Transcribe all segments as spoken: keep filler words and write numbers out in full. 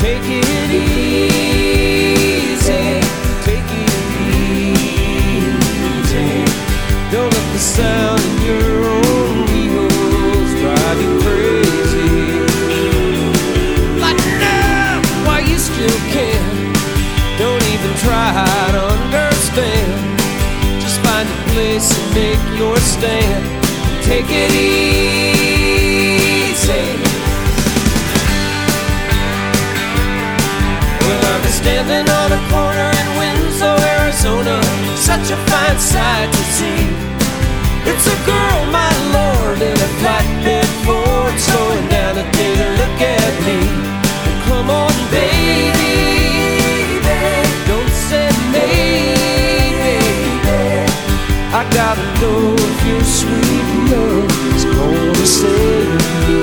Take it easy, take it easy. Don't let the sound in your own wheels drive you crazy. Lighten up while you still can. Don't even try to understand. Just find a place and make your stand. Take it easy. Well, I'm standing on a corner in Winslow, Arizona. Such a fine sight to see. It's a girl, my lord, in a flatbed Ford, slowing down to take a look at me. Come on, baby, don't say maybe. I gotta know if your sweet love is gonna save me.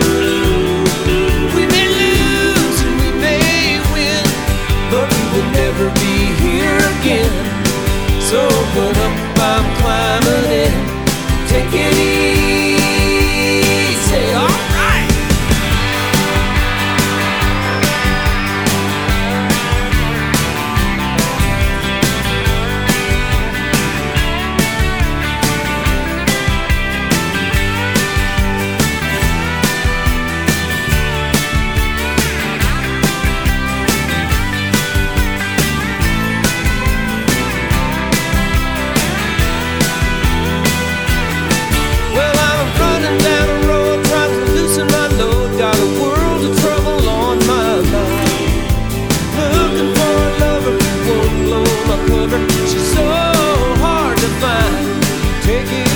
We may lose and we may win, but we will never be here again. So open up, I'm climbing in. Take it easy, all right. She's so hard to find. Take it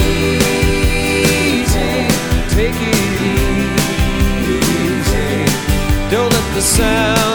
easy, take it easy. Don't let the sound